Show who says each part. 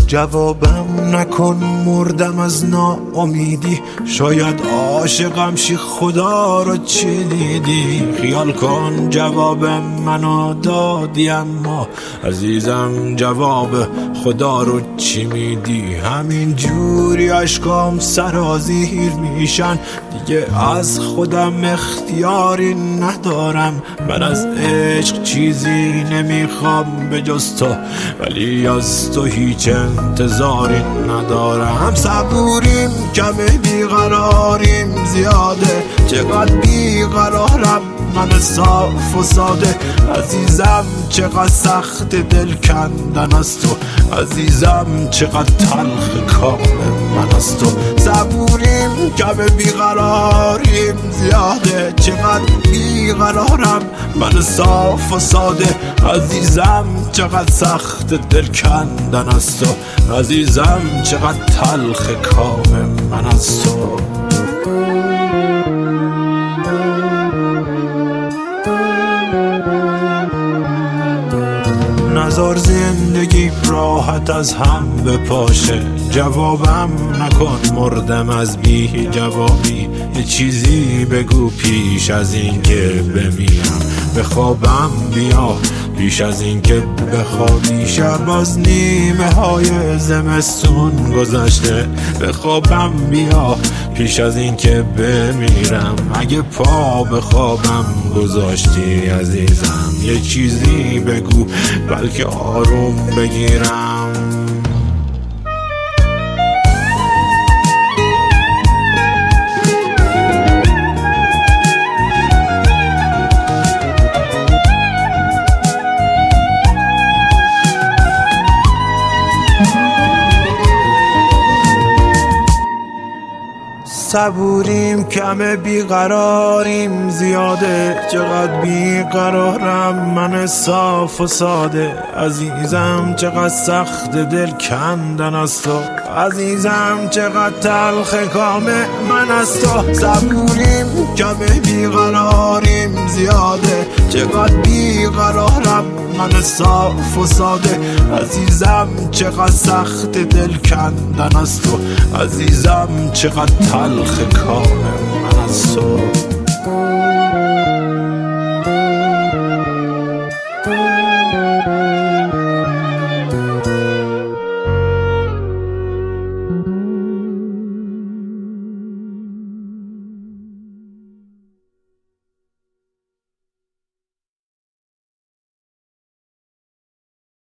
Speaker 1: جوابم نکن مردم از ناامیدی، شاید عاشقم شی خدا رو چی دیدی. خیال کن جواب منو دادی اما عزیزم جواب خدا رو چی میدی. همین جوری عشقام سرازیر میشن، دیگه از خودم اختیاری ندارم. من از عشق چیزی نمیخوام به جز تو، ولی از تو هیچ انتظاری ندارم. صبوریم کمه بیقراریم زیاده، چقدر بیقرارم من صاف و ساده. عزیزم چقدر سخت دل کندن از تو، عزیزم چقدر تلخ کام من از تو. صبوریم کمه بیقراریم زیاده، چقدر بیقرارم من صاف و ساده. عزیزم چقدر سخت دل کندن از تو، عزیزم چقدر تلخ کام من از تو. نزار زندگی راحت از هم بپاشه، جوابم نکن مردم از بی جوابی. یه چیزی بگو پیش از این که بمیرم، به خوابم بیا پیش از این که بخوابی. شب از نیمه های زمستون گذشته، به خوابم بیا پیش از این که بمیرم. اگه پا به خوابم گذاشتی عزیزم، یه چیزی بگو بلکه آروم بگیرم. صبوریم کمه بیقراریم زیاده، چقدر بیقرارم من صاف و ساده. عزیزم چقدر سخت دل کندن از تو، عزیزم چقدر تلخ کام من از تو. صبوریم کمه بیقراریم زیاده، چقدر بیقرارم من صاف و ساده. عزیزم چقدر سخت دل کندن از تو، عزیزم چقدر تلخ کام من از تو.